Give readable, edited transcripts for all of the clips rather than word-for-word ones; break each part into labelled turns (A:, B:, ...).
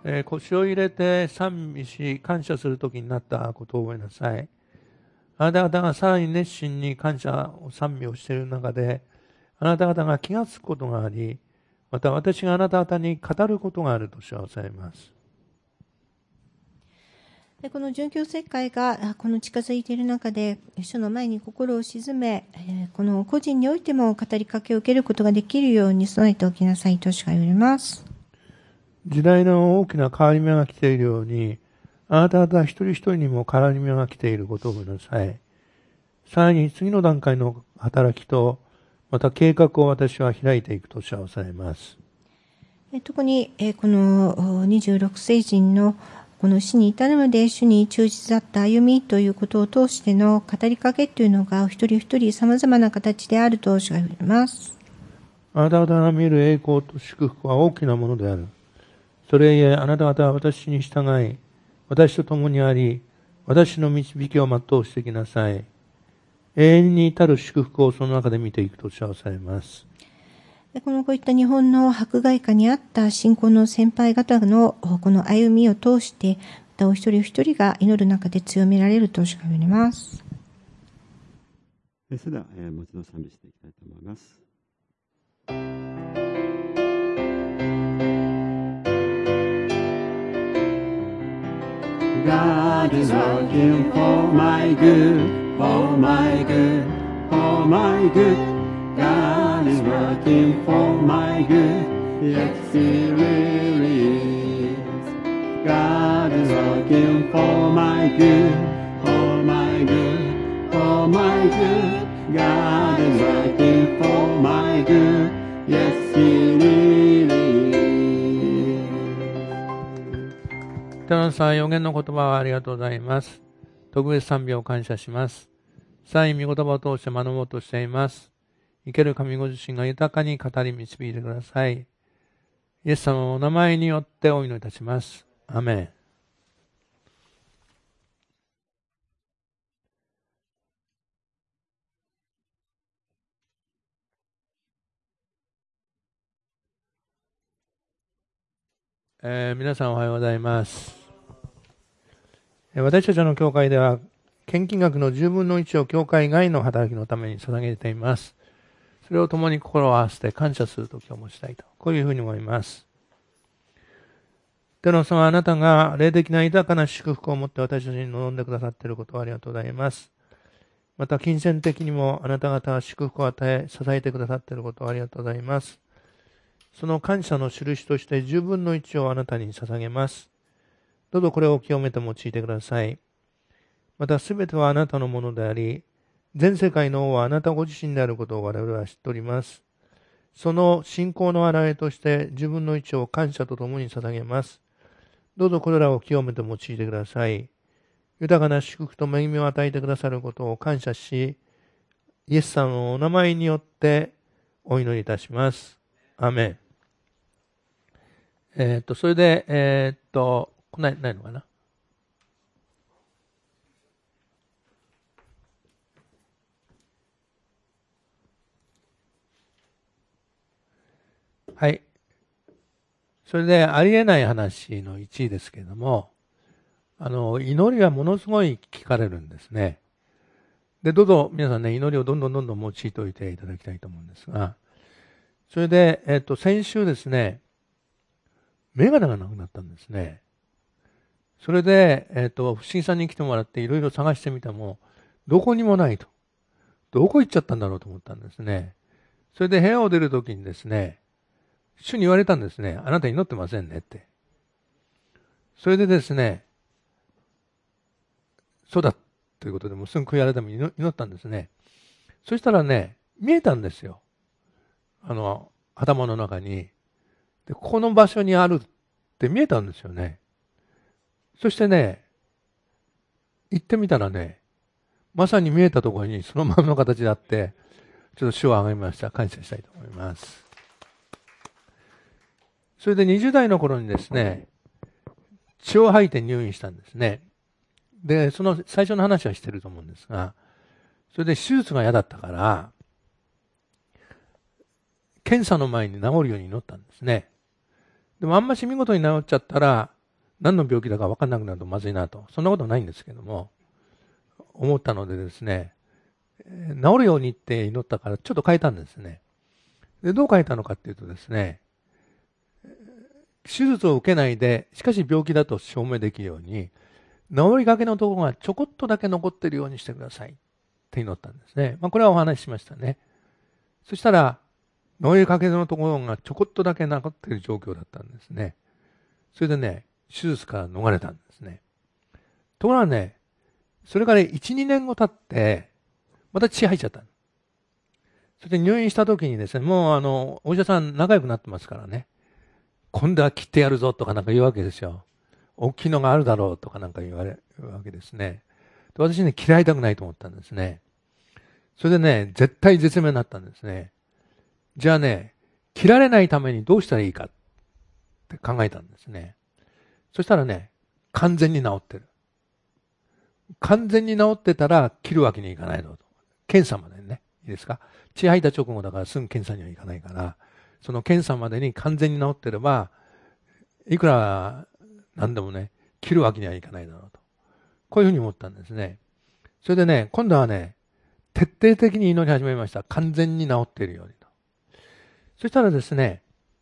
A: 腰を入れて賛美し、感謝するときになったことを覚えなさい。あなた方がさらに熱心に感謝を賛美をしている中で、あなた方が気がつくことがあり、また私があなた方に語ることがあると知らされます。
B: この殉教節会がこの近づいている中で、主の前に心を鎮め、この個人においても語りかけを受けることができるように備えておきなさいとしか言われます。
A: 時代の大きな変わり目が来ているように、あなた方一人一人にも変わり目が来ていることを覚えなさい。さらに次の段階の働きと、また計画を私は開いていくと知らされます。
B: 特にこの26世人のこの死に至るまで主に忠実だった歩みということを通しての語りかけというのが一人一人様々な形であると主が言われます。
A: あなた方が見る栄光と祝福は大きなものである。それゆえあなた方は私に従い、私と共にあり、私の導きを全うしてきなさい。永遠に至る祝福をその中で見ていくと知らされます。
B: こういった日本の迫害下にあった信仰の先輩方のこの歩みを通して、またお一人一人が祈る中で強められるとしか言われます。
C: それでは、もう一度賛美していきたいと思います。God is working for my good, for my good, for my good. God is working for my good, yes He really is. God is working for my good, for my good, for my good. God is working for my good, yes He really is.
A: 北野さん、予言の言葉をありがとうございます。特別賛美を感謝します。さらに御言葉を通して学ぼうとしています。生ける神ご自身が豊かに語り導いてください。イエス様のお名前によってお祈りいたします。アメン。皆さんおはようございます。私たちの教会では献金額の10分の1を教会外の働きのために捧げています。それを共に心を合わせて感謝するときを持ちたいと、こういうふうに思います。天の様、あなたが霊的な豊かな祝福を持って私たちに望んでくださっていることをありがとうございます。また金銭的にもあなた方は祝福を与え、支えてくださっていることをありがとうございます。その感謝の印として10分の1をあなたに捧げます。どうぞこれを清めて用いてください。またすべてはあなたのものであり、全世界の王はあなたご自身であることを我々は知っております。その信仰の表れとして10分の1を感謝とともに捧げます。どうぞこれらを清めて用いてください。豊かな祝福と恵みを与えてくださることを感謝し、イエス様のお名前によってお祈りいたします。アメン。それで、ないのかな。はい。それで、ありえない話の1位ですけれども、祈りはものすごい聞かれるんですね。で、どうぞ皆さんね、祈りをどんどん用いておいていただきたいと思うんですが、それで、先週ですね、メガネがなくなったんですね。それで、不思議さんに来てもらっていろいろ探してみても、どこにもないと。どこ行っちゃったんだろうと思ったんですね。それで部屋を出るときにですね、主に言われたんですね。あなた祈ってませんねって。それでですね、そうだということで、もうすぐ悔い改め祈ったんですね。そしたらね、見えたんですよ。頭の中に。で、この場所にあるって見えたんですよね。そしてね、行ってみたらね、まさに見えたところにそのままの形であって、ちょっと主を挙げました。感謝したいと思います。それで20代の頃にですね、血を吐いて入院したんですね。で、その最初の話はしてると思うんですが、それで手術が嫌だったから、検査の前に治るように祈ったんですね。でもあんまし見事に治っちゃったら、 何の病気だか分かんなくなるとまずいなと。そんなことはないんですけども、思ったのでですね、治るようにって祈ったからちょっと変えたんですね。で、どう変えたのかっていうとですね、手術を受けないで、しかし病気だと証明できるように、治りかけのところがちょこっとだけ残っているようにしてくださいって祈ったんですね。これはお話ししましたね。そしたら、治りかけのところがちょこっとだけ残っている状況だったんですね。それでね、手術から逃れたんですね。ところがね、それから1、2年後経って、また血入っちゃった。そして入院した時にですね、もうお医者さん仲良くなってますからね、今度は切ってやるぞとかなんか言うわけですよ。大きいのがあるだろうとかなんか言われるわけですね。で、私ね、嫌いたくないと思ったんですね。それでね、絶対絶命になったんですね。じゃあね、切られないためにどうしたらいいかって考えたんですね。そしたらね、完全に治ってる。完全に治ってたら切るわけにいかないのと。検査までね。いいですか？血吐いた直後だからすぐ検査にはいかないから、その検査までに完全に治ってれば、いくら何でもね、切るわけにはいかないだろうと。こういうふうに思ったんですね。それでね、今度はね、徹底的に祈り始めました。完全に治っているようにと。そしたらですね、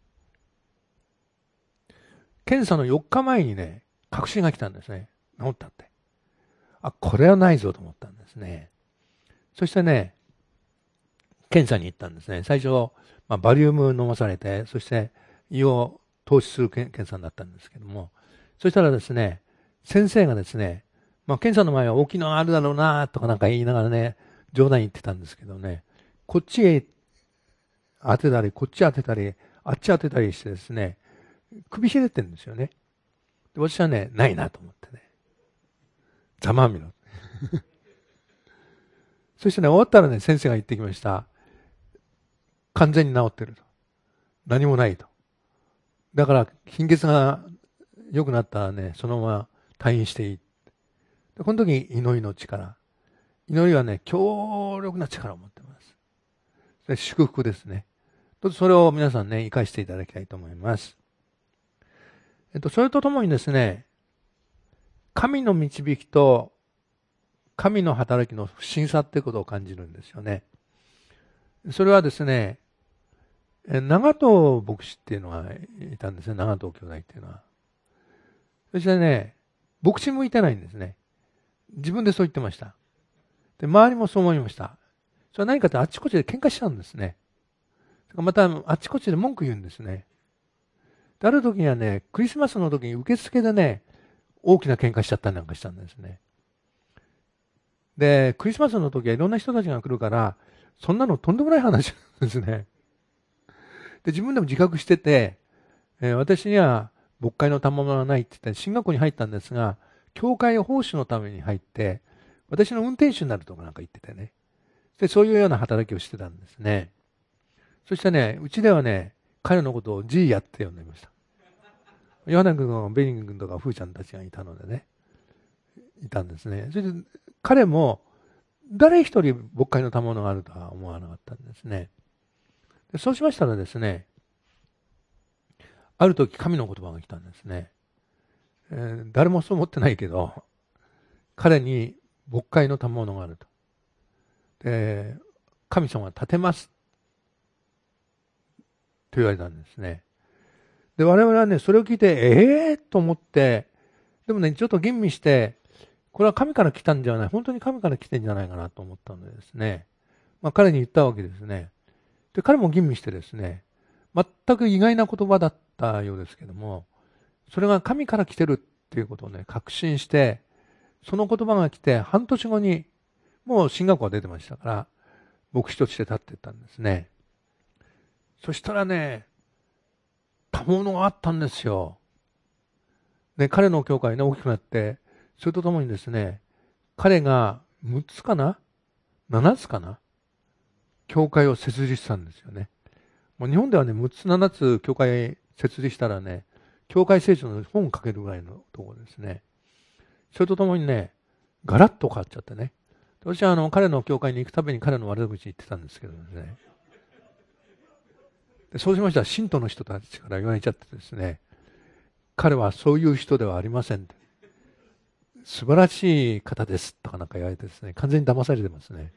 A: 検査の4日前にね、確信が来たんですね。治ったって。これはないぞと思ったんですね。そしてね、検査に行ったんですね。最初、バリウム飲まされて、そして胃を透視する検査になったんですけども、そしたらですね、先生がですね、検査の前は大きいのがあるだろうなとかなんか言いながらね、冗談言ってたんですけどね、こっちへ当てたり、こっち当てたり、あっち当てたりしてですね、首ひねってるんですよね。で、私はね、ないなと思ってね、ざまあみろ。そしてね、終わったらね、先生が言ってきました。完全に治ってると。何もないと。だから、貧血が良くなったらね、そのまま退院していい。で、この時、祈りの力。祈りはね、強力な力を持っています。で、祝福ですね。それを皆さんね、生かしていただきたいと思います。それとともにですね、神の導きと神の働きの不思議さってことを感じるんですよね。それはですね、長藤牧師っていうのがいたんですね。長藤兄弟っていうのは。そしてね、牧師向いてないんですね。自分でそう言ってました。で、周りもそう思いました。それは何かってあちこちで喧嘩しちゃうんですね。またあちこちで文句言うんですね。で、ある時にはね、クリスマスの時に受付でね、大きな喧嘩しちゃったりなんかしたんですね。で、クリスマスの時はいろんな人たちが来るから、そんなのとんでもない話なんですね。で、自分でも自覚してて、私には牧会の賜物はないって言って進学校に入ったんですが、教会奉仕のために入って、私の運転手になるとかなんか言っててね。で、そういうような働きをしてたんですね。そしてね、うちではね、彼のことを G やって呼んでいました。ヨハネ君とベリン君とかフーちゃんたちがいたのでね、いたんですね。それで、彼も誰一人牧会の賜物があるとは思わなかったんですね。で、そうしましたらですね、ある時神の言葉が来たんですね。誰もそう思ってないけど、彼に牧会の賜物があると。で、神様が立てますと言われたんですね。で、我々はね、それを聞いて、と思って、でもね、ちょっと吟味して、これは神から来たんじゃない、本当に神から来てんじゃないかなと思ったのでですね、彼に言ったわけですね。で、彼も吟味してですね、全く意外な言葉だったようですけども、それが神から来てるっていうことをね、確信して、その言葉が来て半年後に、もう進学校が出てましたから、牧師として立っていったんですね。そしたらね、賜物があったんですよ。で、彼の教会ね、大きくなって、それとともにですね、彼が6つかな ?7 つかな教会を設立したんですよね。もう日本ではね、6つ7つ教会設立したらね、教会聖書の本を書けるぐらいのところですね。それとともにね、ガラッと変わっちゃってね。私は彼の教会に行くたびに彼の悪口言ってたんですけどね。で、そうしましたら信徒の人たちから言われちゃってですね、 彼はそういう人ではありません。素晴らしい方ですとかなんか言われてですね、完全に騙されてますね。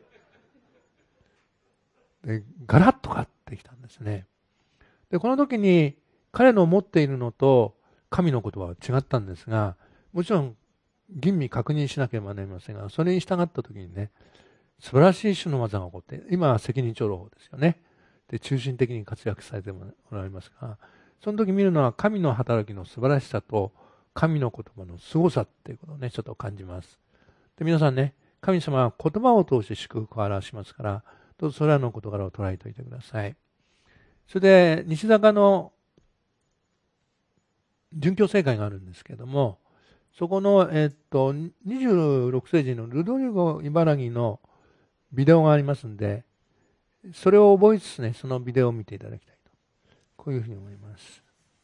A: で、ガラッと変わってきたんですね。で、この時に彼の持っているのと神の言葉は違ったんですが、もちろん吟味確認しなければなりませんが、それに従った時にね、素晴らしい主の技が起こって、今は責任長老法ですよね。で、中心的に活躍されておられますが、その時見るのは神の働きの素晴らしさと神の言葉の凄さっていうことをね、ちょっと感じます。で、皆さんね、神様は言葉を通して祝福を表しますから、どうぞそれらの事柄を捉えておいてください。それで、西坂の殉教聖会があるんですけれども、そこの、26世紀のルドリゴ茨城のビデオがありますんで、それを覚えつつね、そのビデオを見ていただきたいと。こういうふうに思います。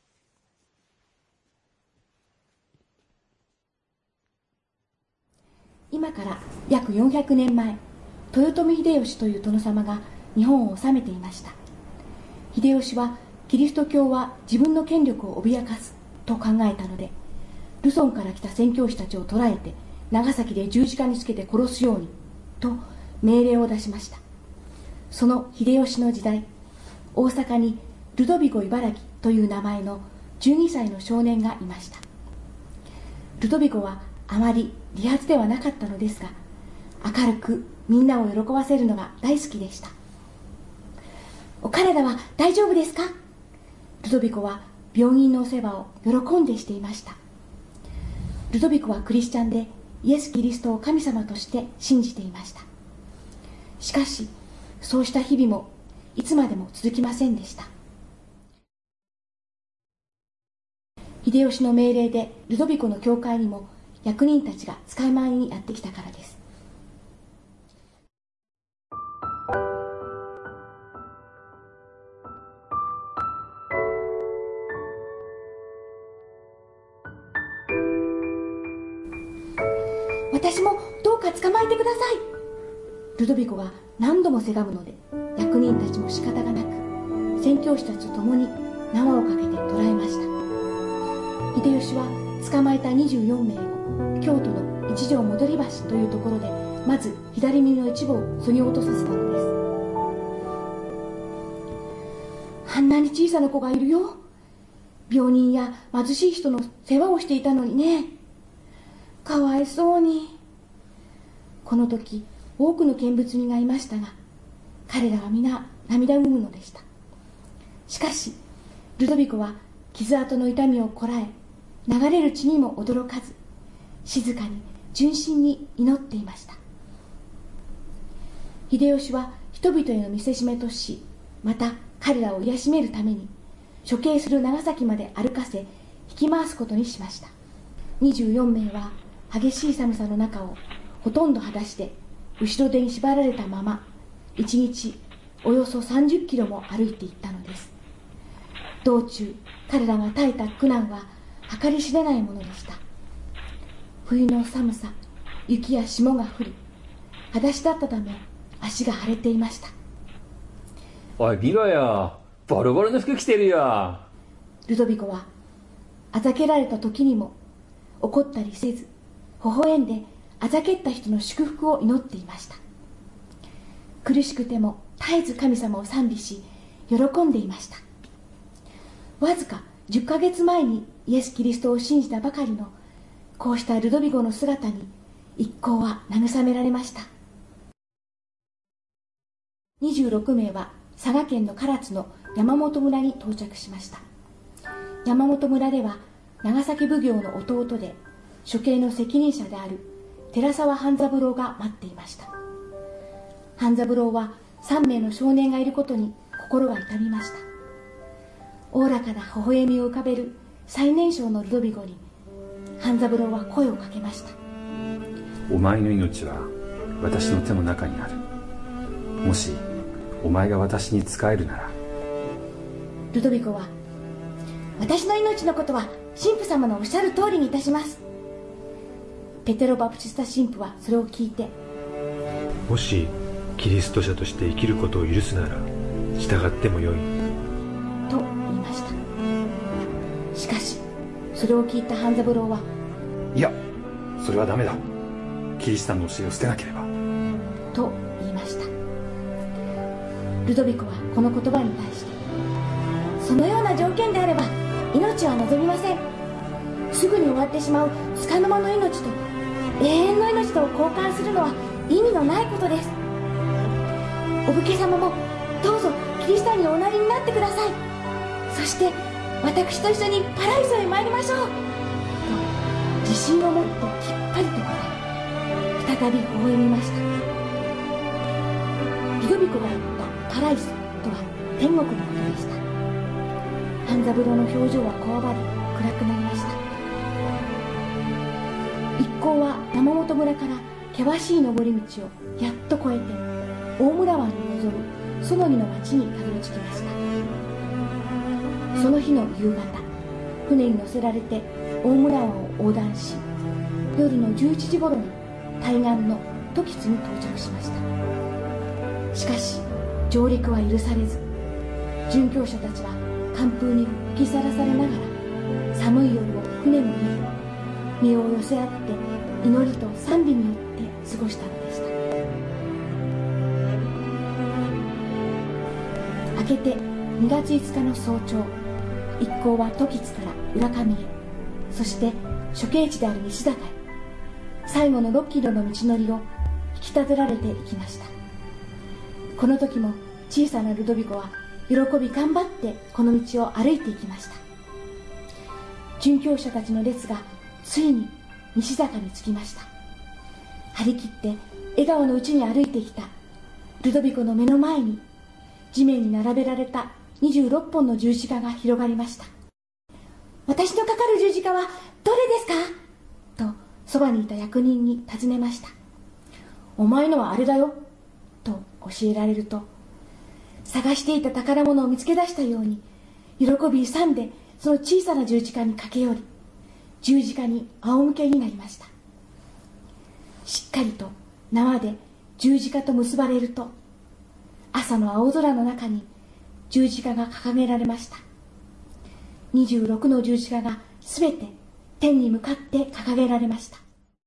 D: 今から約400年前、豊臣秀吉という殿様が日本を治めていました。秀吉はキリスト教は自分の権力を脅かすと考えたので、ルソンから来た宣教師たちを捕らえて長崎で十字架につけて殺すようにと命令を出しました。その秀吉の時代、大阪にルドビゴ茨城という名前の12歳の少年がいました。ルドビゴはあまり利発ではなかったのですが、明るくみんなを喜ばせるのが大好きでした。お体は大丈夫ですか？ルドビコは病人のお世話を喜んでしていました。ルドビコはクリスチャンでイエス・キリストを神様として信じていました。しかし、そうした日々もいつまでも続きませんでした。秀吉の命令でルドビコの教会にも役人たちが使い回りにやってきたからです。私もどうか捕まえてください。ルドビコが何度もせがむので、役人たちも仕方がなく、宣教師たちと共に縄をかけて捕らえました。秀吉は捕まえた24名を京都の一条戻り橋というところで、まず左耳の一部を削ぎ落とさせたのです。あんなに小さな子がいるよ。病人や貧しい人の世話をしていたのにね。かわいそうに。この時多くの見物人がいましたが、彼らは皆涙ぐむのでした。しかしルドビコは傷跡の痛みをこらえ、流れる血にも驚かず、静かに純真に祈っていました。秀吉は人々への見せしめとし、また彼らを癒しめるために処刑する長崎まで歩かせ、引き回すことにしました。24名は激しい寒さの中をほとんど裸足で後ろ手に縛られたまま、1日およそ30キロも歩いていったのです。道中彼らが耐えた苦難は計り知れないものでした。冬の寒さ、雪や霜が降り、裸足だったため足が腫れていました。
E: おい見ろよ、ボロボロの服着てるよ。
D: ルドビコはあざけられた時にも怒ったりせず、微笑んであざけった人の祝福を祈っていました。苦しくても絶えず神様を賛美し、喜んでいました。わずか10ヶ月前にイエス・キリストを信じたばかりのこうしたルドビゴの姿に一行は慰められました。26名は佐賀県の唐津の山本村に到着しました。山本村では長崎奉行の弟で処刑の責任者である寺沢半三郎が待っていました。半三郎は3名の少年がいることに心が痛みました。おおらかな微笑みを浮かべる最年少のルドビゴに半三郎は声をかけました。
F: お前の命は私の手の中にある。もしお前が私に仕えるなら。
D: ルドビゴは、私の命のことは神父様のおっしゃる通りにいたします。ペテロ・バプテスタ神父はそれを聞いて、
G: もしキリスト者として生きることを許すなら従ってもよい
D: と言いました。しかしそれを聞いた半三郎は、
F: いや、それはダメだ。キリシタンの教えを捨てなければ。
D: と言いました。ルドビコはこの言葉に対して、そのような条件であれば命は望みません。すぐに終わってしまう束の間の命と永遠の命とを交換するのは意味のないことです。お武家様もどうぞキリシタンにおなりになってください。そして私と一緒にパライソへ参りましょう。と自信を持ってきっぱりと答え、再び微笑みました。ルドビコが言ったパライソとは天国のことでした。半三郎の表情はこわばり暗くなりました。一行は山本村から険しい登り道をやっと越えて大村湾に臨むそのぎの町にたどり着きました。その日の夕方、船に乗せられて大村湾を横断し、夜の11時頃に対岸の時津に到着しました。しかし上陸は許されず、殉教者たちは寒風に吹きさらされながら寒い夜を船の上で身を寄せ合って祈りと賛美によって過ごしたのでした。明けて2月5日の早朝、一行は時津から浦上へ、そして処刑地である西坂へ、最後の6キロの道のりを引き立てられていきました。この時も小さなルドビコは喜び頑張ってこの道を歩いていきました。殉教者たちの列がついに西坂に着きました。張り切って笑顔のうちに歩いてきたルドビコの目の前に、地面に並べられた26本の十字架が広がりました。私のかかる十字架はどれですか？とそばにいた役人に尋ねました。お前のはあれだよと教えられると、探していた宝物を見つけ出したように喜び勇んでその小さな十字架に駆け寄り、十字架に仰向けになりました。しっかりと縄で十字架と結ばれると、朝の青空の中に十字架が掲げられました。26の十字架がすべて天に向かって掲げられました。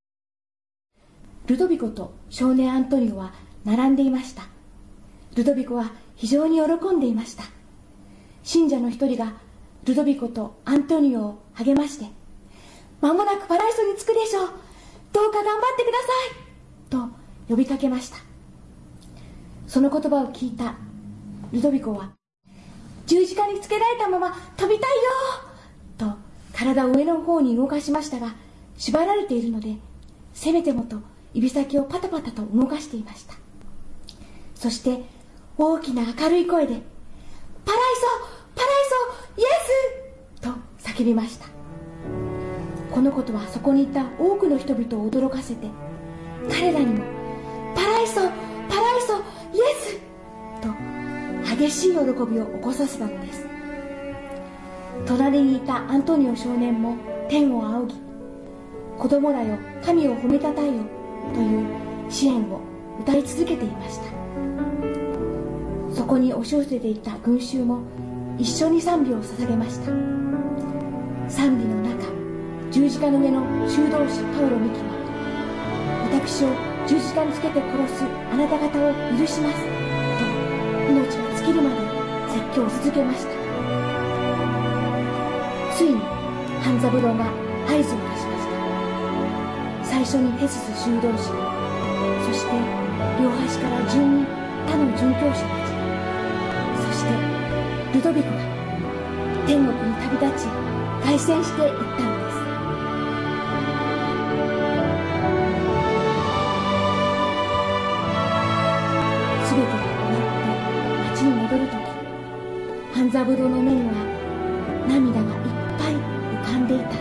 D: ルドビコと少年アントニオは並んでいました。ルドビコは非常に喜んでいました。信者の一人がルドビコとアントニオを励まして、間もなくパライソに着くでしょう、どうか頑張ってくださいと呼びかけました。その言葉を聞いたルドビコは、十字架につけられたまま飛びたいよと体を上の方に動かしましたが、縛られているのでせめてもと指先をパタパタと動かしていました。そして大きな明るい声で、パライソパライソイエスと叫びました。このことはそこにいた多くの人々を驚かせて、彼らにもパライソパライソイエスと激しい喜びを起こさせたのです。隣にいたアントニオ少年も天を仰ぎ、子供らよ神を褒めたたえよという詩篇を歌い続けていました。そこに押し寄せていた群衆も一緒に賛美を捧げました。賛美の中、十字架の上の修道士パウロ・ミキは、私を十字架につけて殺すあなた方を許しますと命が尽きるまで説教を続けました。ついに半三郎が合図を出しました。最初にフェスス修道士が、そして両端から順に他の殉教者たちが、そしてルドビコが天国に旅立ち凱旋していったのです。すべてが終わって町に戻るとき、半三郎の目には涙がいっぱい浮かんでいたそうです。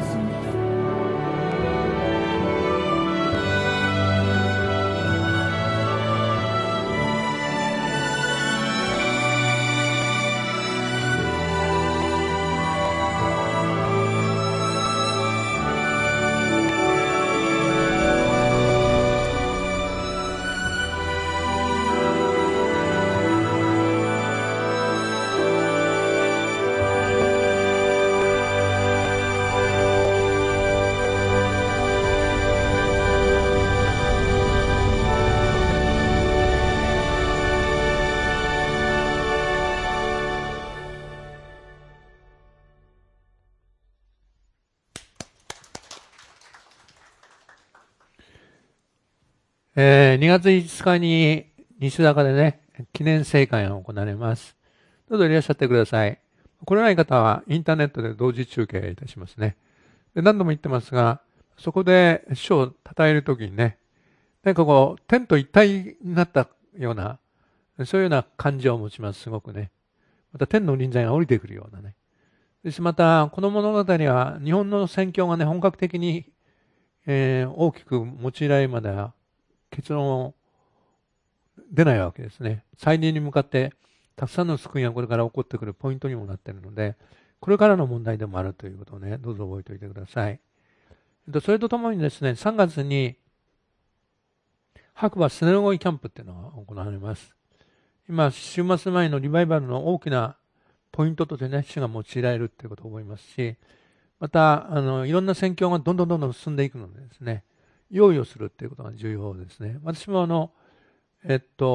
A: 2月5日に西坂でね、記念聖会が行われます。どうぞいらっしゃってください。来れない方はインターネットで同時中継いたしますね。で、何度も言ってますが、そこで主を称えるときにね、なんかこう、天と一体になったような、そういうような感じを持ちます、すごくね。また天の臨在が降りてくるようなね。また、この物語は日本の宣教がね、本格的に、大きく用いられるまでは結論出ないわけですね。再臨に向かってたくさんの救いがこれから起こってくるポイントにもなっているので、これからの問題でもあるということをね、どうぞ覚えておいてください。それとともにですね、3月に白馬スネロゴイキャンプっていうのが行われます。今、週末前のリバイバルの大きなポイントとしてね、主が用いられるということを思いますし、また、いろんな宣教がどんどん進んでいくのでですね、用意をするということが重要ですね。私もヨ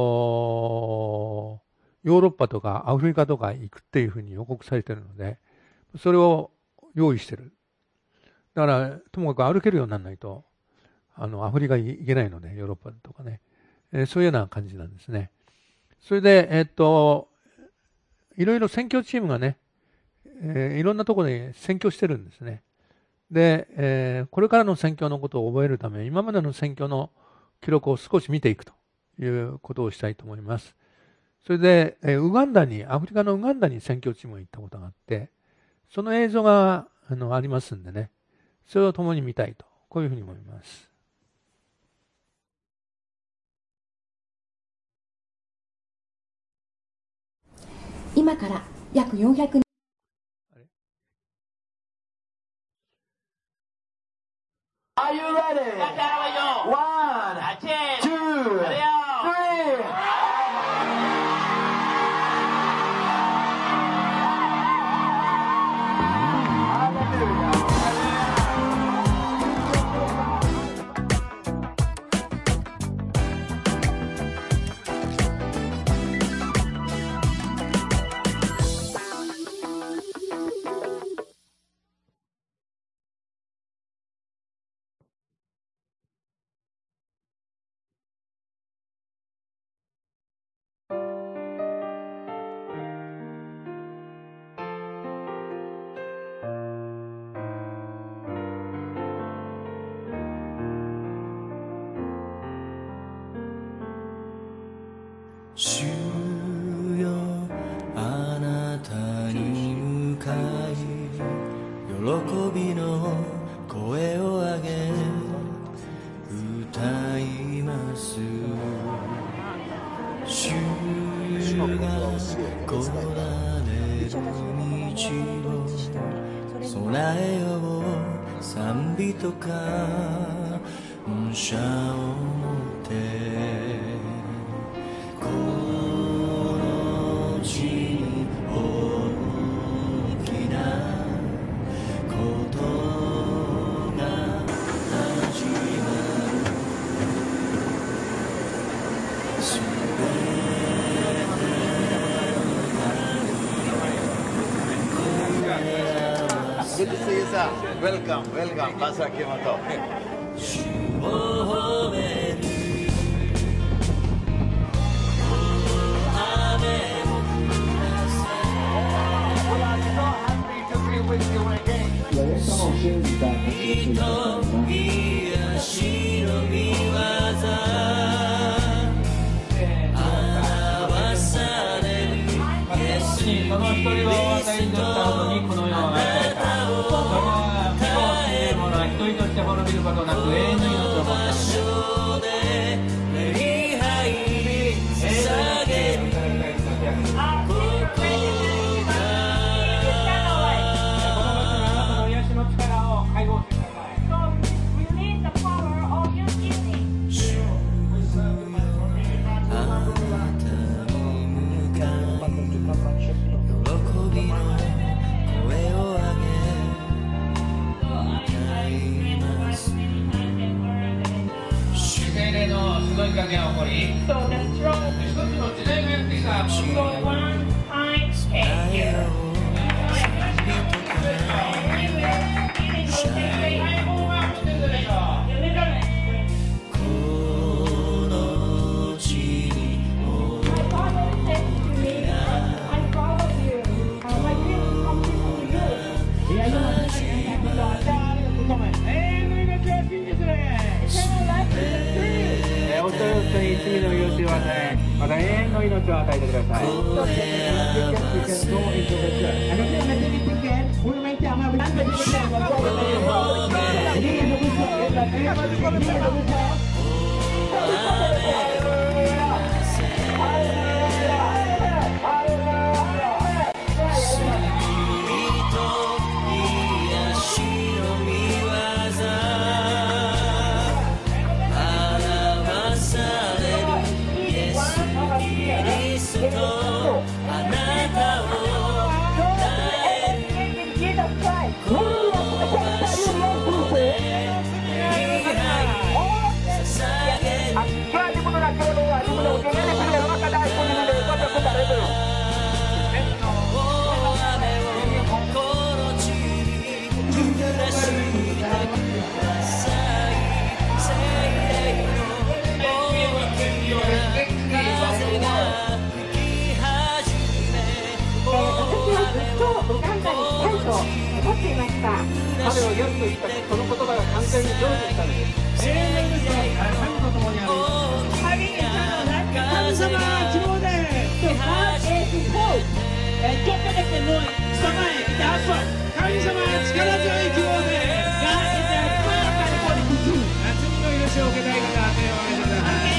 A: ーロッパとかアフリカとか行くっていうふうに予告されているので、それを用意している。だから、ともかく歩けるようにならないと、アフリカ行けないので、ヨーロッパとかね。そういうような感じなんですね。それで、いろいろ宣教チームがね、いろんなところで宣教してるんですね。で、これからの宣教のことを覚えるため、今までの宣教の記録を少し見ていくということをしたいと思います。それで、アフリカのウガンダに宣教チームが行ったことがあって、その映像がありますんでね、それを共に見たいと、こういうふうに思います。
D: 今から約400年。
H: Are you ready? 1, 2, 3. Good to see you, sir. Welcome, Pastor Akimoto.
I: その一人をお与えになった後にこの世を愛された。それは身を知る者は一人として滅びることなく永遠の命を持ったのです。 ません。また永遠の命を与えてください。彼を良しと言ったその言葉が完全に成就したのです。永遠の命は神と共にある。神様は希望でどこでも様へ来て遊ぶ。神様は力強い希望で夏の命を受けたい方は手を挙げてください。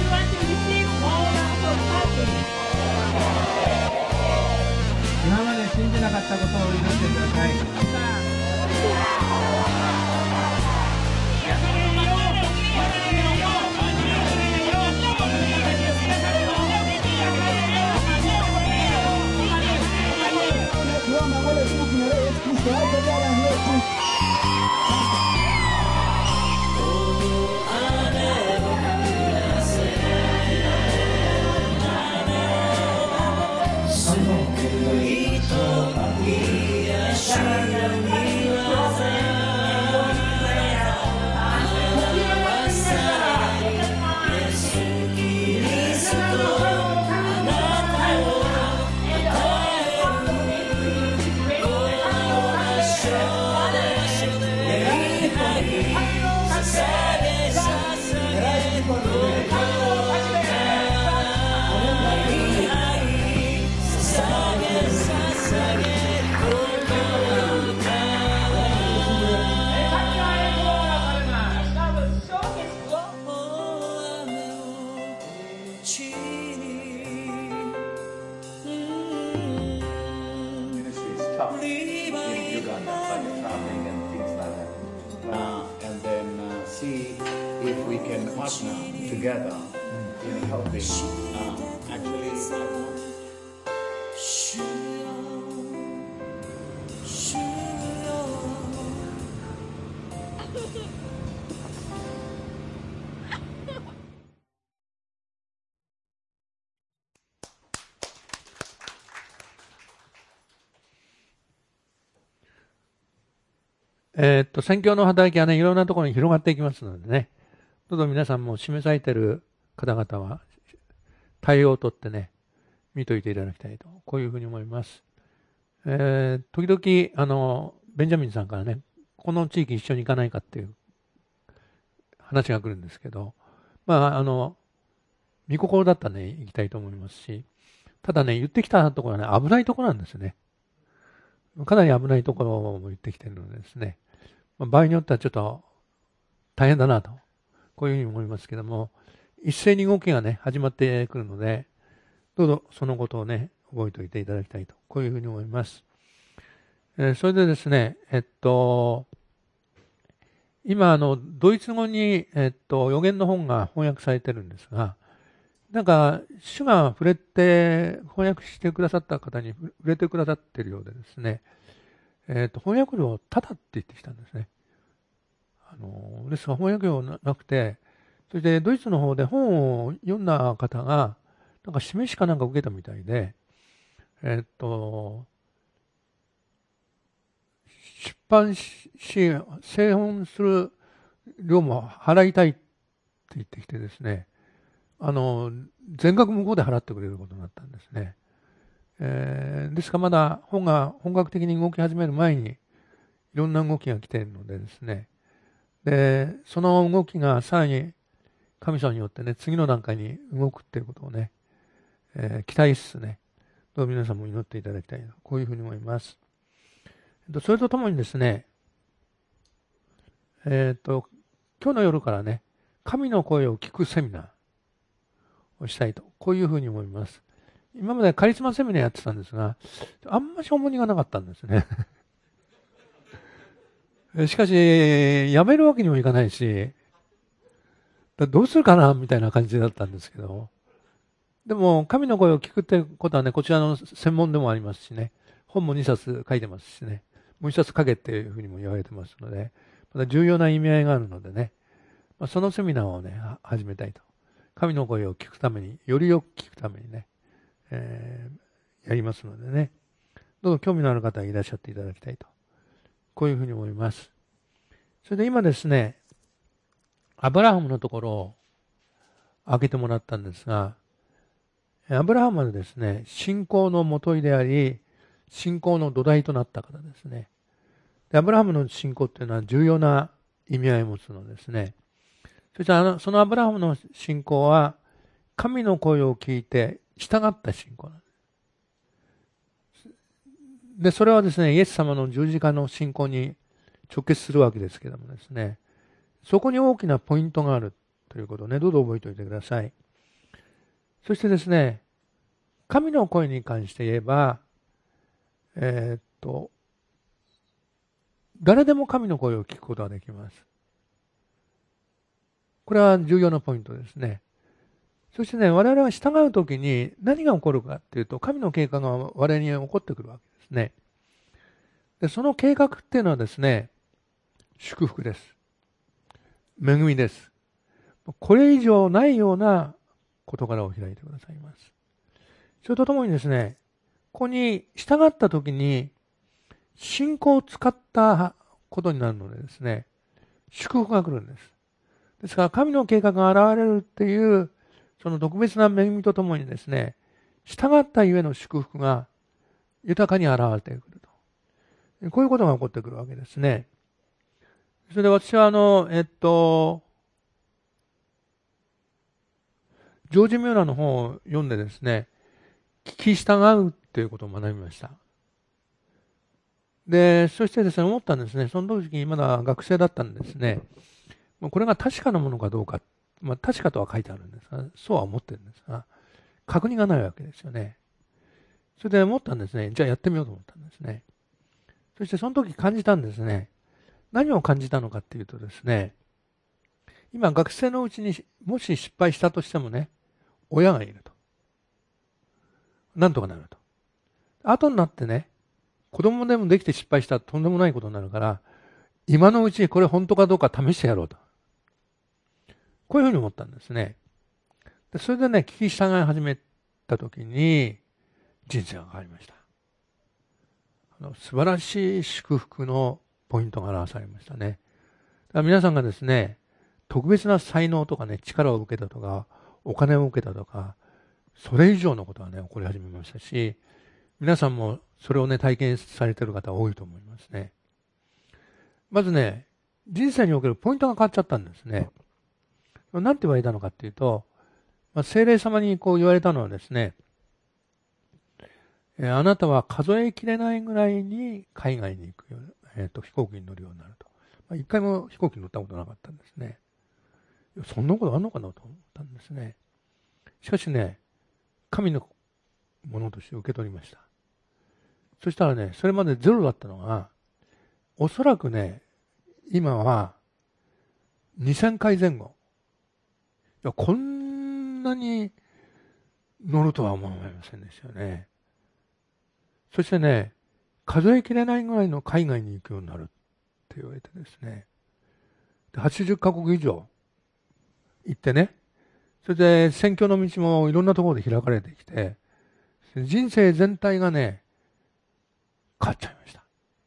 I: 今まで信じなかったことを許してください。
H: Together in helping actually
A: 宣教の働きはね、いろんなところに広がっていきますのでね、どうぞ皆さんも示されている方々は対応をとってね、見といていただきたいと、こういうふうに思います。時々ベンジャミンさんからね、この地域一緒に行かないかっていう話が来るんですけど、御心だったらね、行きたいと思いますし、ただね、言ってきたところはね、危ないところなんですよね。かなり危ないところも言ってきているのでですね、場合によってはちょっと大変だなと、こういうふうに思いますけども、一斉に動きがね、始まってくるので、どうぞそのことをね、覚えておいていただきたいと、こういうふうに思います。それでですね、今ドイツ語に、予言の本が翻訳されてるんですが、なんか主が触れて翻訳してくださった方に触れてくださっているようでですね、翻訳料をタダって言ってきたんですね。ですが翻訳料なくて、そしてドイツの方で本を読んだ方がなんか示しかなんか受けたみたいで、出版し製本する量も払いたいって言ってきてですね、全額向こうで払ってくれることになったんですね。ですからまだ本が本格的に動き始める前にいろんな動きが来ているのでですね、でその動きがさらに神様によってね、次の段階に動くっていうことをね、期待しつつね、どう皆さんも祈っていただきたいな、こういうふうに思います。それとともにですね、今日の夜からね、神の声を聞くセミナーをしたいと、こういうふうに思います。今までカリスマセミナーやってたんですが、あんまし重荷がなかったんですね。しかし、やめるわけにもいかないし、どうするかなみたいな感じだったんですけど、でも、神の声を聞くってことはね、こちらの専門でもありますしね、本も2冊書いてますしね、もう1冊書けっていうふうにも言われてますので、また重要な意味合いがあるのでね、そのセミナーをね、始めたいと。神の声を聞くために、よりよく聞くためにね、やりますのでね、どうぞ興味のある方はいらっしゃっていただきたいと。こういうふうに思います。それで今ですね、アブラハムのところを開けてもらったんですが、アブラハムはですね、信仰のもといであり、信仰の土台となった方ですね。でアブラハムの信仰っていうのは重要な意味合いを持つのですね。そしてそのアブラハムの信仰は、神の声を聞いて従った信仰なんです。で、それはですね、イエス様の十字架の信仰に直結するわけですけどもですね、そこに大きなポイントがあるということをね、どうぞ覚えておいてください。そしてですね、神の声に関して言えば、誰でも神の声を聞くことができます。これは重要なポイントですね。そしてね、我々は従うときに何が起こるかっていうと、神の計画が我々に起こってくるわけですね。で、その計画っていうのはですね、祝福です。恵みです。これ以上ないような事柄を開いてくださいます。それとともにですね、ここに従ったときに信仰を使ったことになるのでですね、祝福が来るんです。ですから神の計画が現れるっていうその特別な恵みとともにですね、従ったゆえの祝福が豊かに現れてくると。こういうことが起こってくるわけですね。それで私はジョージ・ミューラーの本を読んでですね、聞き従うということを学びました。で、そしてですね、思ったんですね。その時にまだ学生だったんですね。これが確かなものかどうか、確かとは書いてあるんですが、そうは思ってるんですが、確認がないわけですよね。それで思ったんですね。じゃあやってみようと思ったんですね。そしてその時感じたんですね。何を感じたのかっていうとですね、今学生のうちにもし失敗したとしてもね、親がいると。なんとかなると。後になってね、子供でもできて失敗したらとんでもないことになるから、今のうちにこれ本当かどうか試してやろうと。こういうふうに思ったんですね。でそれでね、聞き従い始めたときに、人生が変わりました。素晴らしい祝福のポイントが表されましたね。だから皆さんがですね、特別な才能とかね、力を受けたとか、お金を受けたとか、それ以上のことがね、起こり始めましたし、皆さんもそれをね、体験されている方多いと思いますね。まずね、人生におけるポイントが変わっちゃったんですね。なんて言われたのかっていうと、聖霊様にこう言われたのはですね、あなたは数えきれないぐらいに海外に行くよう飛行機に乗るようになると。一回も飛行機に乗ったことなかったんですね。そんなことあんのかなと思ったんですね。しかしね、神のものとして受け取りました。そしたらね、それまでゼロだったのが、おそらくね、今は2000回前後。いや、こんなに乗るとは思いませんでしたよね。そしてね、数えきれないぐらいの海外に行くようになるって言われてですね。で80カ国以上行ってね、それで宣教の道もいろんなところで開かれてきて、人生全体がね、変わっちゃいました。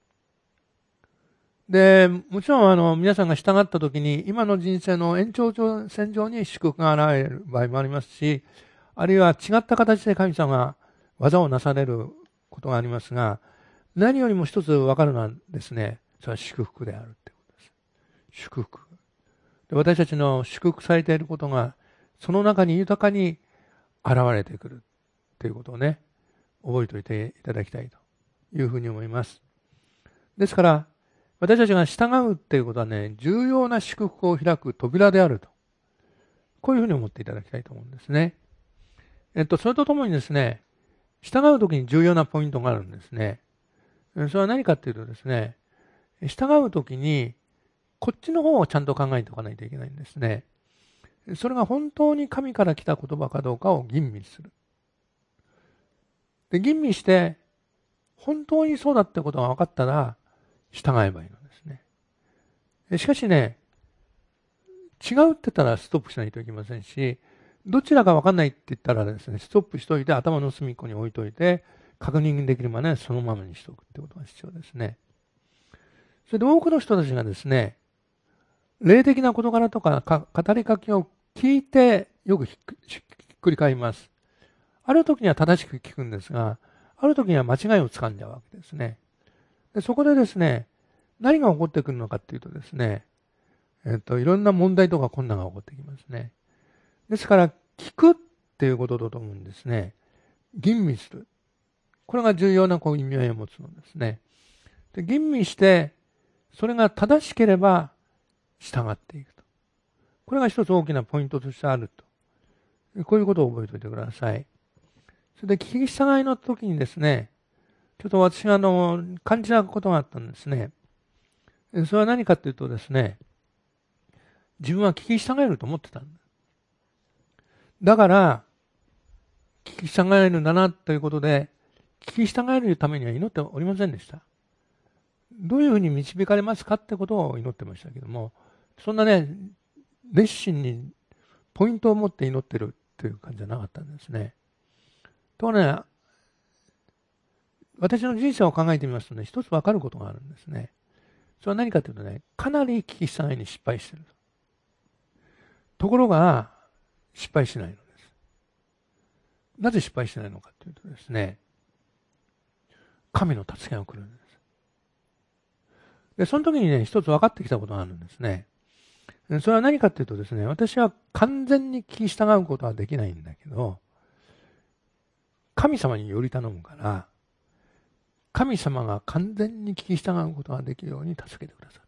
A: で、もちろん皆さんが従った時に今の人生の延長線上に祝福が現れる場合もありますし、あるいは違った形で神様が技をなされることがありますが、何よりも一つ分かるのはですね、それは祝福であるってことです。祝福。 私たちの祝福されていることが、その中に豊かに現れてくるということをね、覚えておいていただきたいというふうに思います。ですから、私たちが従うっていうことはね、重要な祝福を開く扉であると。こういうふうに思っていただきたいと思うんですね。それとともにですね、従うときに重要なポイントがあるんですね。それは何かっていうとですね、従うときに、こっちの方をちゃんと考えておかないといけないんですね。それが本当に神から来た言葉かどうかを吟味する。で、吟味して、本当にそうだってことが分かったら、従えばいいのですね。しかしね、違うって言ったらストップしないといけませんし、どちらか分かんないって言ったらですね、ストップしといて頭の隅っこに置いといて、確認できるまでそのままにしておくってことが必要ですね。それで多くの人たちがですね、霊的な事柄とか語りかけを聞いてよくひっくり返ります。ある時には正しく聞くんですが、ある時には間違いをつかんじゃうわけですね。でそこでですね、何が起こってくるのかっていうとですね、いろんな問題とか困難が起こってきますね。ですから、聞くっていうこととともにですね、吟味する。これが重要な意味合いを持つのですね。で吟味して、それが正しければ従っていくと。これが一つ大きなポイントとしてあると。こういうことを覚えておいてください。それで聞き従いの時にですね、ちょっと私が感じたことがあったんですね。それは何かというとですね、自分は聞き従えると思ってたんだ。だから、聞き従えるんだなということで、聞き従えるためには祈っておりませんでした。どういうふうに導かれますかってことを祈ってましたけども、そんなね、熱心にポイントを持って祈ってるという感じじゃなかったんですね。とね、私の人生を考えてみますとね、一つ分かることがあるんですね。それは何かというとね、かなり聞き従いに失敗している。ところが、失敗しないのです。なぜ失敗しないのかというとですね、神の助けが来るんです。で、その時にね、一つ分かってきたことがあるんですね。それは何かというとですね、私は完全に聞き従うことはできないんだけど、神様により頼むから、神様が完全に聞き従うことができるように助けてくださ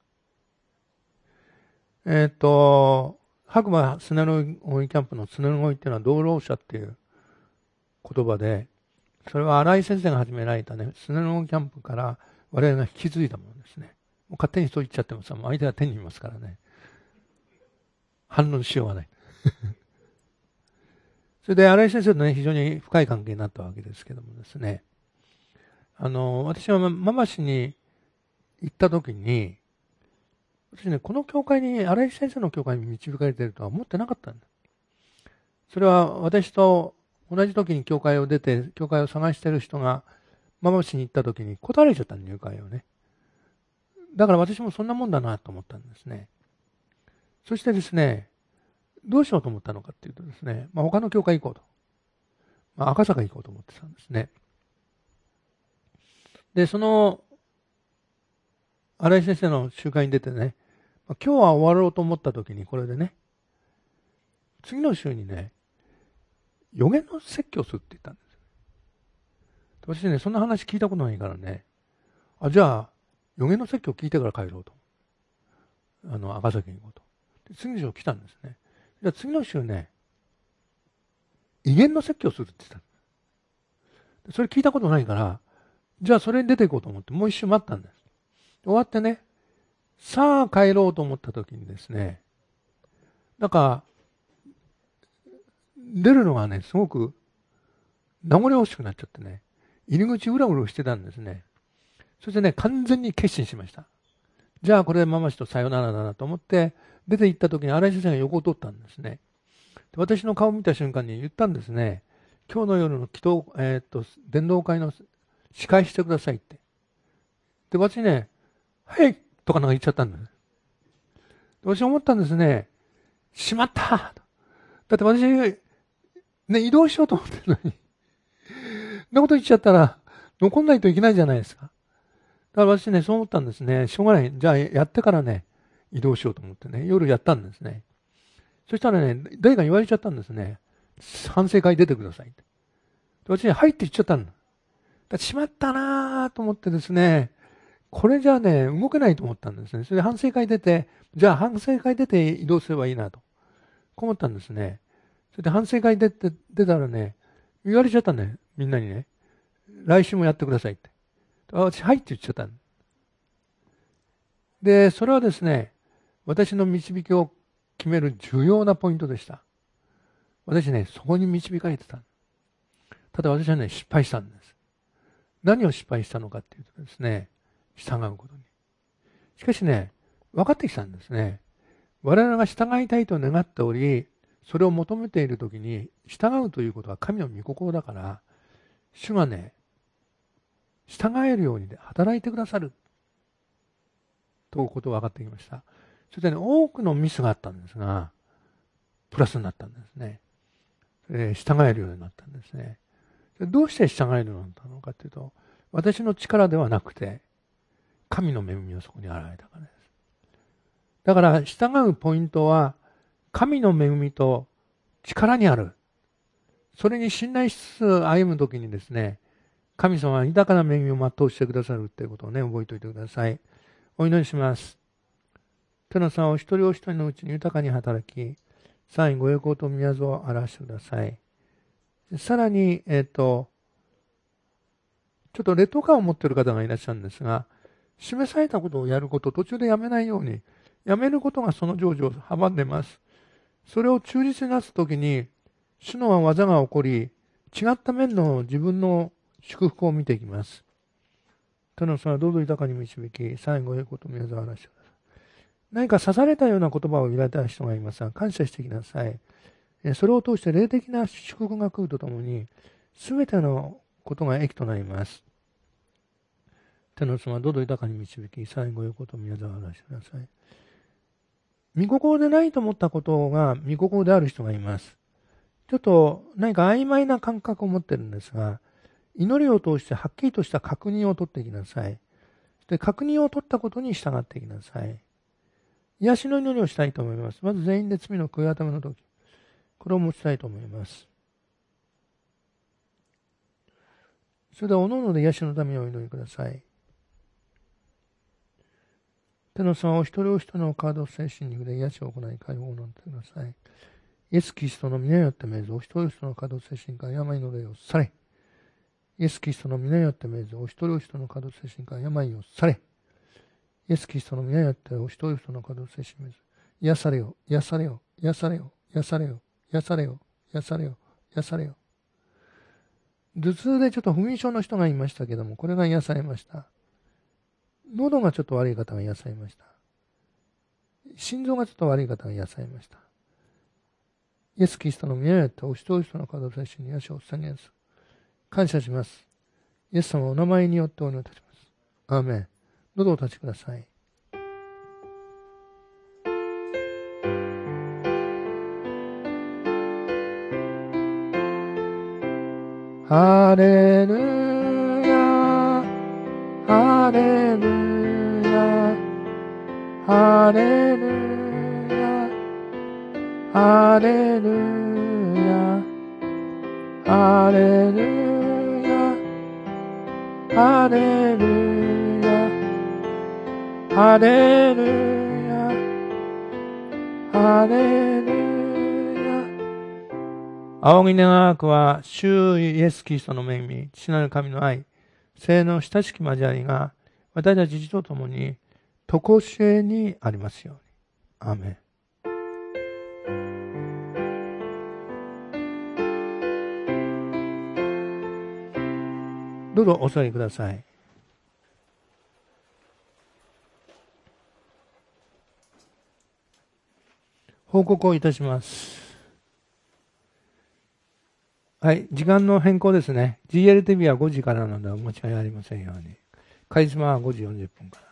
A: る。白馬スネロイキャンプのスネロイっていうのは道路者っていう言葉で、それは新井先生が始められたね、スネロイキャンプから我々が引き継いだものですね。もう勝手にそう言っちゃってもさ、もう相手は天にいますからね。反論しようがない。それで新井先生とね、非常に深い関係になったわけですけどもですね。私はママ氏に行った時に、私ね、この教会に、新井先生の教会に導かれているとは思ってなかったんだ。それは私と同じ時に教会を出て、教会を探している人が、ママ氏に行った時に断られちゃったの、入会をね。だから私もそんなもんだなと思ったんですね。そしてですね、どうしようと思ったのかっていうとですね、他の教会行こうと。赤坂行こうと思ってたんですね。で、その、新井先生の集会に出てね、今日は終わろうと思った時に、これでね、次の週にね、予言の説教するって言ったんです。私ね、そんな話聞いたことないからね、じゃあ、予言の説教聞いてから帰ろうと。赤崎に行こうと。で次の週来たんですね。じゃあ次の週ね、異言の説教するって言ったんです。それ聞いたことないから、じゃあそれに出ていこうと思って、もう一周待ったんです。終わってね、さあ帰ろうと思った時にですね、なんか、出るのがね、すごく名残惜しくなっちゃってね、入り口うらうろしてたんですね。そしてね、完全に決心しました。じゃあこれでママ氏とさよならだなと思って、出て行った時に新井先生が横を通ったんですね。で私の顔を見た瞬間に言ったんですね。今日の夜の伝道会の司会してくださいって。で、私ね、はいとかなんか言っちゃったんです。私思ったんですね。しまっただって私、ね、移動しようと思ってるのに。そんなこと言っちゃったら、残んないといけないじゃないですか。だから私ね、そう思ったんですね。しょうがない。じゃあ、やってからね、 移動しようと思ってね、夜やったんですね。そしたらね、誰かに言われちゃったんですね。反省会出てくださいって。私に入っていっちゃったんだ。しまったなぁと思ってですね、これじゃあね、動けないと思ったんですね。それで反省会出て、じゃあ反省会出て移動すればいいなと。こう思ったんですね。それで反省会出たらね、言われちゃったね、みんなにね。来週もやってくださいって。私、はいって言っちゃったんで、それはですね、私の導きを決める重要なポイントでした。私ね、そこに導かれてた。ただ私はね、失敗したんです。何を失敗したのかっていうとですね、従うことに。しかしね、分かってきたんですね。我々が従いたいと願っており、それを求めているときに、従うということは神の御心だから、主がね、従えるように働いてくださる。ということが分かってきました。そしてね、多くのミスがあったんですが、プラスになったんですね。従えるようになったんですね。どうして従えるようになったのかというと、私の力ではなくて、神の恵みをそこに現れたからです。だから、従うポイントは、神の恵みと力にある。それに信頼しつつ歩むときにですね、神様は豊かな恵みを全うしてくださるということをね、覚えておいてください。お祈りします。天のさんお一人お一人のうちに豊かに働き、さらにご栄光と宮津を表してください。さらに、ちょっと劣等感を持っている方がいらっしゃるんですが、示されたことをやることを途中でやめないように、やめることがその成就を阻んでいます。それを忠実になすときに、主の技が起こり、違った面の自分の祝福を見ていきます。天のさんはどうぞ豊かに導き、最後へこと宮沢らしてください。何か刺されたような言葉を言われた人がいますが、感謝してきなさい。それを通して霊的な祝福が来るとともに、すべてのことが益となります。天の様どうぞ豊かに導き、最後へこと宮沢らしてください。御心でないと思ったことが御心である人がいます。ちょっと何か曖昧な感覚を持っているんですが、祈りを通してはっきりとした確認を取っていきなさい。で、確認を取ったことに従っていきなさい。癒しの祈りをしたいと思います。まず全員で罪の悔い改めの時、これを持ちたいと思います。それではおのおので癒しのためにお祈りください。天の様お一人お一人のカード精神肉で癒しを行い解放をなってください。イエス・キリストの皆によって命ずお一人お一人のカード精神から病の霊を去れ。イエス・キリストの皆によって命ずお一人お一人のカード精神から病を去れ。イエス・キリストの皆によってお一人お一人のカード精神を癒されよ、癒されよ、癒されよ、癒されよ、癒されよ、癒されよ、癒されよ。頭痛でちょっと不眠症の人がいましたけども、これが癒されました。喉がちょっと悪い方が癒されました。心臓がちょっと悪い方が癒されました。イエス・キリストの皆によってお一人お一人のカード精神に癒しを捧げます。感謝します。イエス様お名前によってお祈りいたします。アーメン。どうぞお立ちください。ハレルヤ、ハレルヤ、ハレルヤ、ハレルヤ、ハレルヤ、ハレルヤ、ハレルヤ、ハレルヤ。仰ぎ願わくは、主イエスキリストの恵み、父なる神の愛、聖の親しき交わりが、私たちと共に、とこしえにありますように。アーメン。どうぞお座りください。報告をいたします。はい、時間の変更ですね。GLTV は5時からなのでお間違いありませんように。カリスマは5時40分から。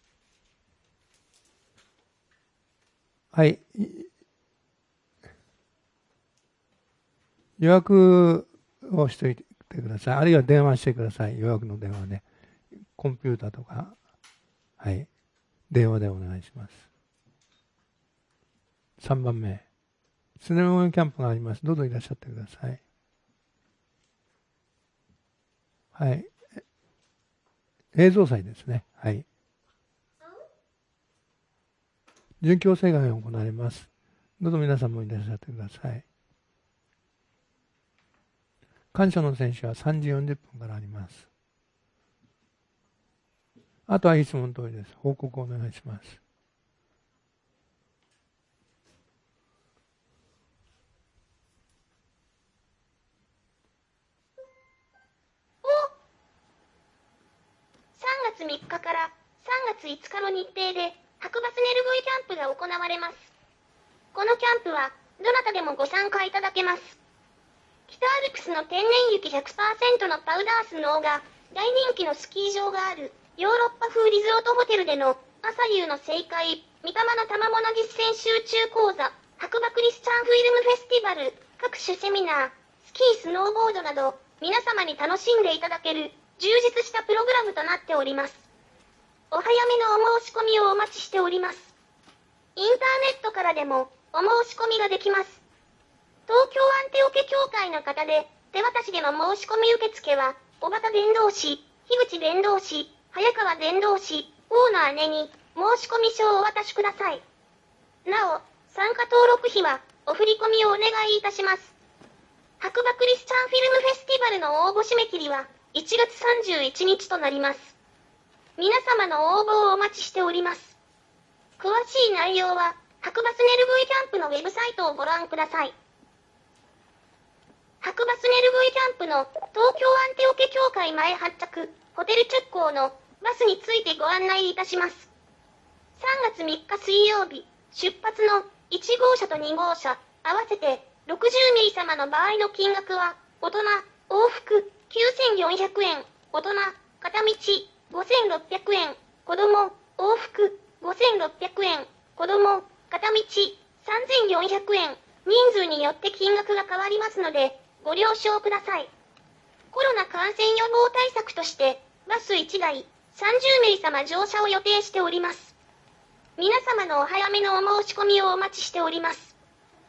A: はい。予約をしておいてください。あるいは電話してください。予約の電話で。コンピューターとか、はい。電話でお願いします。 3番目。スネモンキャンプがあります。どうぞいらっしゃってください。はい。映像祭ですね。はい。殉教聖願が行われます。どうぞ皆さんもいらっしゃってください。感謝の選手は3時40分からあります。あとはいつもの通りです。報告をお願いします。
J: 3月3日から3月5日の日程で白馬スネルブイキャンプが行われます。このキャンプはどなたでもご参加いただけます。北アルプスの天然雪 100% のパウダースノーが大人気のスキー場があるヨーロッパ風リゾートホテルでの朝夕の正解、御霊の賜物実践集中講座、白馬クリスチャンフィルムフェスティバル、各種セミナー、スキースノーボードなど皆様に楽しんでいただける充実したプログラムとなっております。お早めのお申し込みをお待ちしております。インターネットからでもお申し込みができます。東京アンテオケ協会の方で手渡しでの申し込み受付は、小畑伝道師、樋口伝道師、早川伝道師、大野姉に申し込み書をお渡しください。なお、参加登録費はお振り込みをお願いいたします。白馬クリスチャンフィルムフェスティバルの応募締め切りは1月31日となります。皆様の応募をお待ちしております。詳しい内容は白馬スネル V キャンプのウェブサイトをご覧ください。白馬スネル V キャンプの東京アンテオケ協会前発着ホテル直行のバスについてご案内いたします。3月3日水曜日、出発の1号車と2号車合わせて60名様の場合の金額は大人往復9400円、大人片道5600円、子供往復5600円、子供片道3400円、人数によって金額が変わりますのでご了承ください。コロナ感染予防対策としてバス1台30名様乗車を予定しております。皆様のお早めのお申し込みをお待ちしております。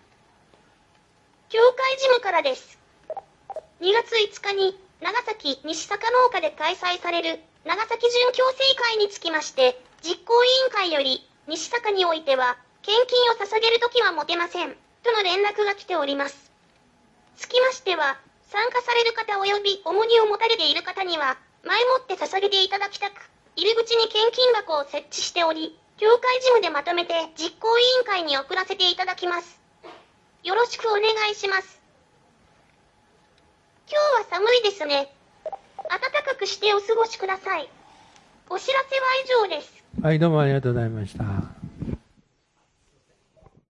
J: 協会事務からです。2月5日に長崎西坂農家で開催される長崎準共生会につきまして、実行委員会より西坂においては献金を捧げるときは持てませんとの連絡が来ております。つきましては、参加される方及び重荷を持たれている方には前もって捧げていただきたく、入り口に献金箱を設置しており、協会事務でまとめて実行委員会に送らせていただきます。よろしくお願いします。今日は寒いですね。暖かくしてお過ごしください。お知らせは以上です。
A: はい、どうもありがとうございました。